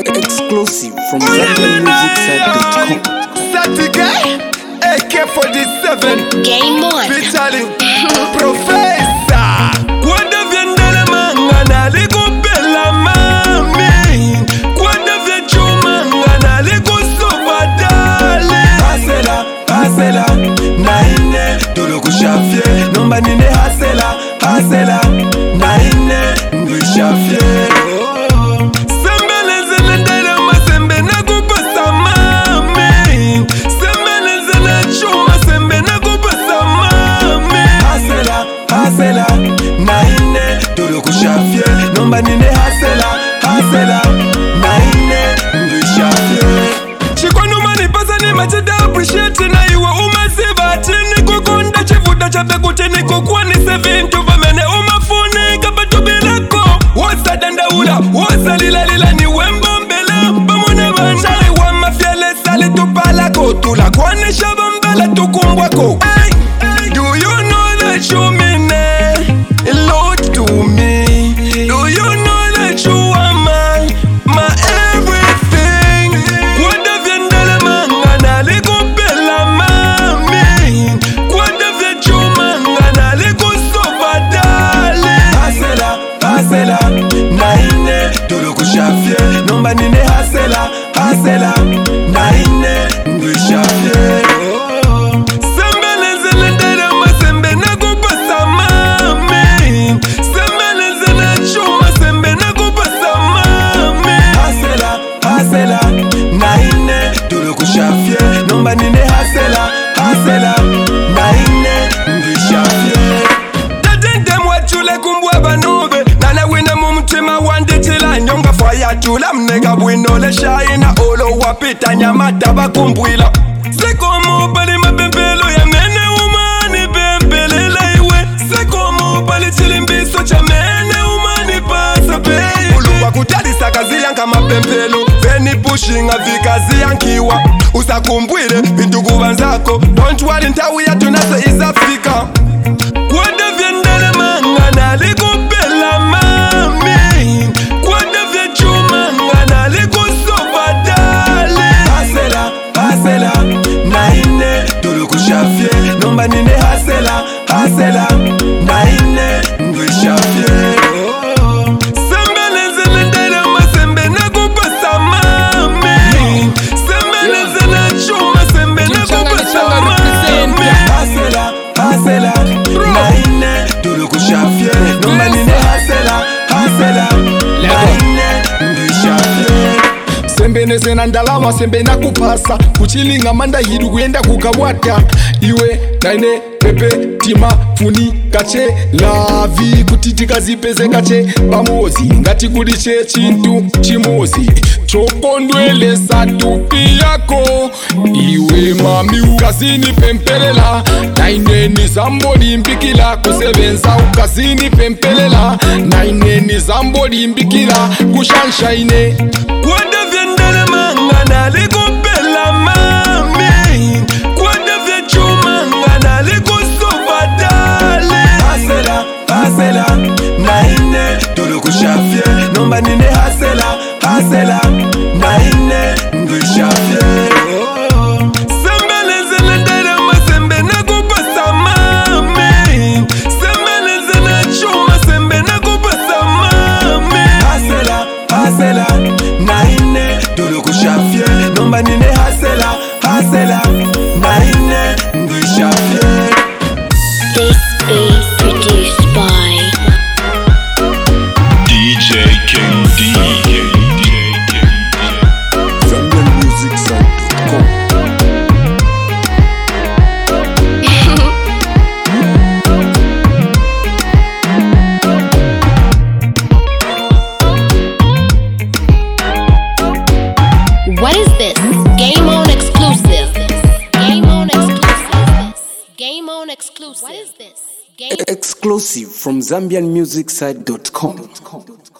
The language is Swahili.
Exclusive from ZambianMusicSite.com. Saturday, AK-47 Game on. featuring Professor. Quando viene la manga li kupela mami, quando viene chumanga li kusubadale. Hasela, naine tolo kushafye, nomba nine hasela, naine ngushafye. Hasela, naine tolo kushafye, nomba nine hasela, naine ngushafye. Chikono mani pasa ni machida appreciate na iwe umasiba chini kukonda chivuda chape kutini kukuwa ni sevintu vamene umafuni kabatu bilako. Wasa dandaula, wasa lila ni wembo mbela pamone banjali wa mafyele sali tupala kotula kwane shabambala tukumbwako. Do you know that you mean a lot to me? Do you know that you are my everything? Quando viene la manga li kupela mami, quando viene chumanga li kusubadale. Hasela, naine tolo kushafye, nomba nine hasela, naine ngushafye. Naine tolo kushafye, nomba nine hasela, naine ngushafye. Tatende mwachule kumbwa banube, nana wina mumutima wande chila nyonga faya chula mnega bwinole shaina olo wapita nyamata bakumbwila. Sekomo pali mapempelo ya mene umani pempelela iwe, sekomo pali chilimbiso cha mene umani pasa pe. Uluwa kutali sakazi yanka mapempelo, veni pushing avikazi yankiwa. Usakumbwile vintugu vanzako, don't worry ntawi ya tunase is Africa. Kwende viendele manga li kupela mami, kwende viechumanga li kusubadale. Hasela, naine tolo kushafye, nomba nine hasela, naine ngushafye. Hasela, naine tolo kushafye, nomba nine hasela, naine ngushafye. Sembene zena ndalama sembena kupasa kuchilinga manda hidu kuenda kukabwata iwe naine pepe tima funi kache lavi kutitika zipeze kache pamozi ngati kuliche chintu chimozi chokondwele satupi yako iwe mami ukazini pempelela naine ni zambo limbikila kusebenza ukazini pempelela naine ni zambo limbikila kushanshaine. Kwende viendele manga li kupela mami, kwende viechumanga li kusubadale. Hasela, naine tolo kushafye, nomba nine hasela, naine ngushafye. Hasela, naine tolo kushafye, nomba nine hasela, naine ngushafye. This is produced by DJ King D. ZambianMusicSite.com. What is this? Game on exclusive. Game on exclusive. Game on exclusive. What is this? Game Exclusive from ZambianMusicSite.com.